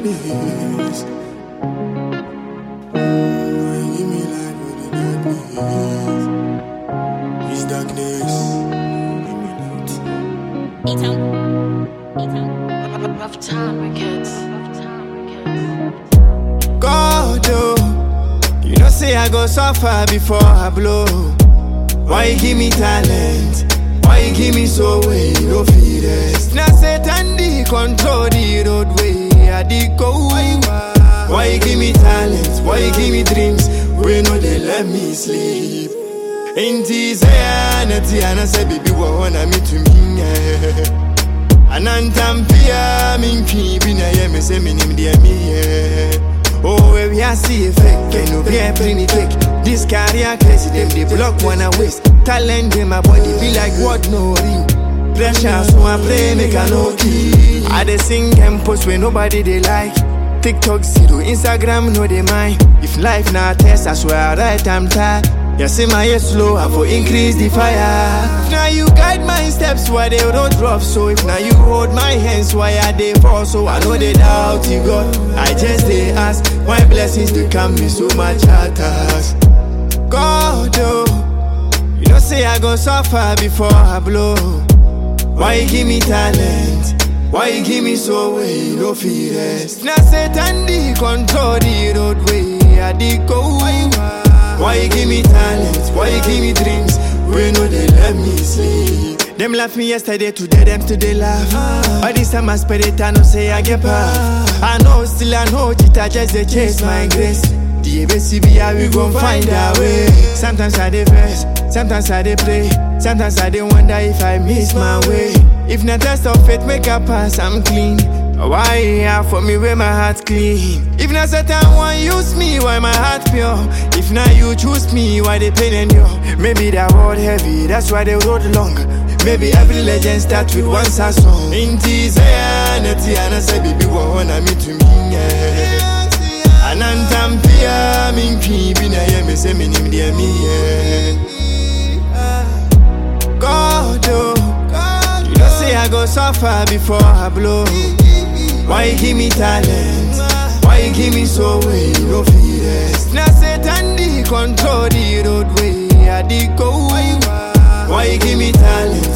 darkness. Give me light with the darkness. It's darkness. Give me light. Rough time records. God, oh, you know say I go suffer before I blow. Why you give me talent? Why you give me so way you no feed us? Now Satan the control the roadway I did go. Why you give me talent? Why you give me dreams? We know they let me sleep. In this anati and I say baby wanna me to me. Anantampia minki bina ye me say minim de me. Oh, we are see a fake, can you be a pretty fake? This career crazy, them they block wanna waste. Talent in my body be like what no real. Pressure so I pray make a no key. I dey sing and post when nobody they like. TikTok zero, Instagram no they mind. If life not test, I swear I right I'm tired. You see my head slow, I for increase the fire. If now you guide my steps, why they don't drop. So if now you hold my hands, why are they fall? So I know they doubt you God. I just they ask, why blessings to come me so much attacks. God, oh, you know say I go suffer before I blow. Why you give me talent? Why you give me so way you no feed us? Now Satan the control the roadway I did go. Why you give me talent? Why you give me dreams? We know they let me sleep. Them laugh me yesterday, today them still they laugh. By this time I spread it, I know say I get past. I know still I know it, I just they chase my grace. The ABCB, how we gon' find our way. Sometimes I dey vex, sometimes I dey pray. Sometimes I dey wonder if I miss my way. If not test of faith make a pass, I'm clean. Why here for me where my heart clean? If not Satan want use me, why my heart pure? If not you choose me, why they pain and you? Maybe that road heavy, that's why they road long. Maybe every legend starts with one sad song. In this anati and I say baby wanna me to me. Anantampia minki bina ye me say minim de me. God, oh, you know say I go suffer before I blow. Why you give me talent? Why you give me so way you no feed us? Now Satan the control the roadway I did go. Why you give me talent?